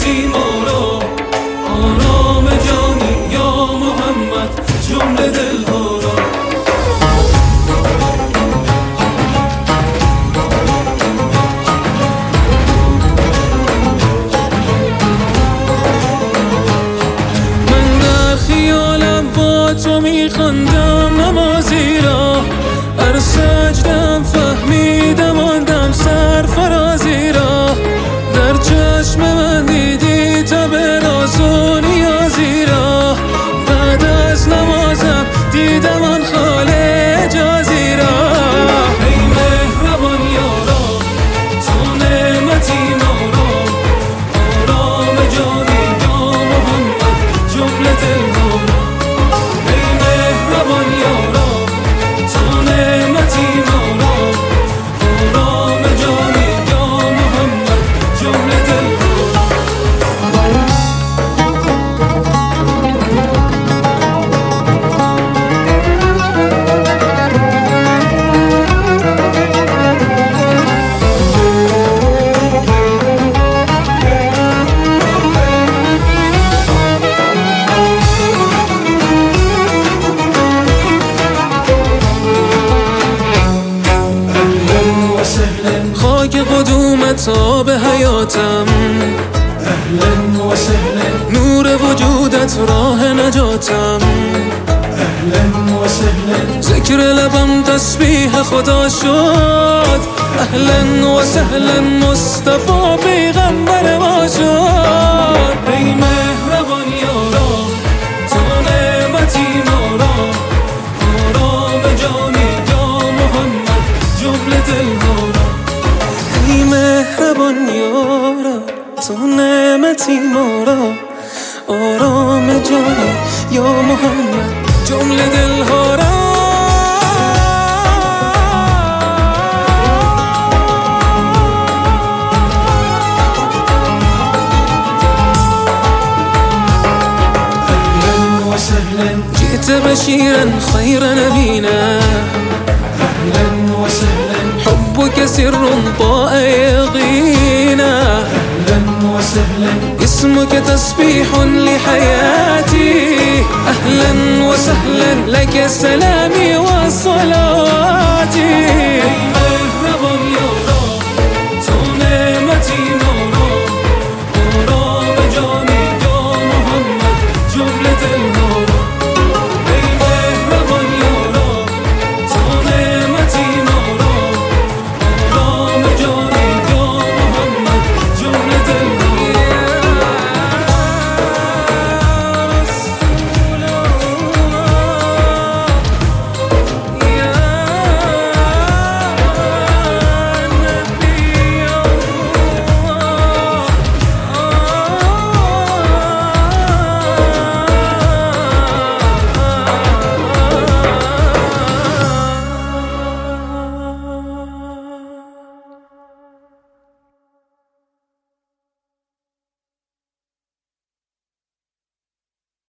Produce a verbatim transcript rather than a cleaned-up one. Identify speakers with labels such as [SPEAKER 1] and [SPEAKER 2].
[SPEAKER 1] نعمتی ما را، آرام جانی یا محمد جمله دلها را. من در خیالم با تو میخواندم نمازی را، هر سجدم فهمیدم آندم سرفرازی را. در چشم من دیدی تب راز و نیازی را، بعد از نمازم دیدم آن خال اجازی را. ای مهربان یارا تو نعمتی ما را، آرام جانی یا محمد جمله دلها را. ای مهربان یارا تو نعمتی ما را، آرام جانی یا محمد جمله دلها را. خاک قدومت آب حیاتم،
[SPEAKER 2] اهلا و سهلا.
[SPEAKER 1] نور وجودت راه نجاتم،
[SPEAKER 2] اهلا و سهلا.
[SPEAKER 1] ذکر لبم تسبیح خدا شد، اهلا و سهلا مصطفی پیغمبر ما شد. ای مهربان یارا تو نعمتی ما را، آرام جانی یا محمد جمله دلها را. ای مهربان یارا تو نعمتی ما را، آرام جانی یا محمد جمله دلها را.
[SPEAKER 2] اهلا و سهلا.
[SPEAKER 1] جئت بشيرا خير نبينا،
[SPEAKER 2] اهلا و سهلا.
[SPEAKER 1] حبك سر ضاء يقينا،
[SPEAKER 2] اهلا و سهلا.
[SPEAKER 1] اسمك تسبيح لحياتي، أهلا وسهلا لك سلامي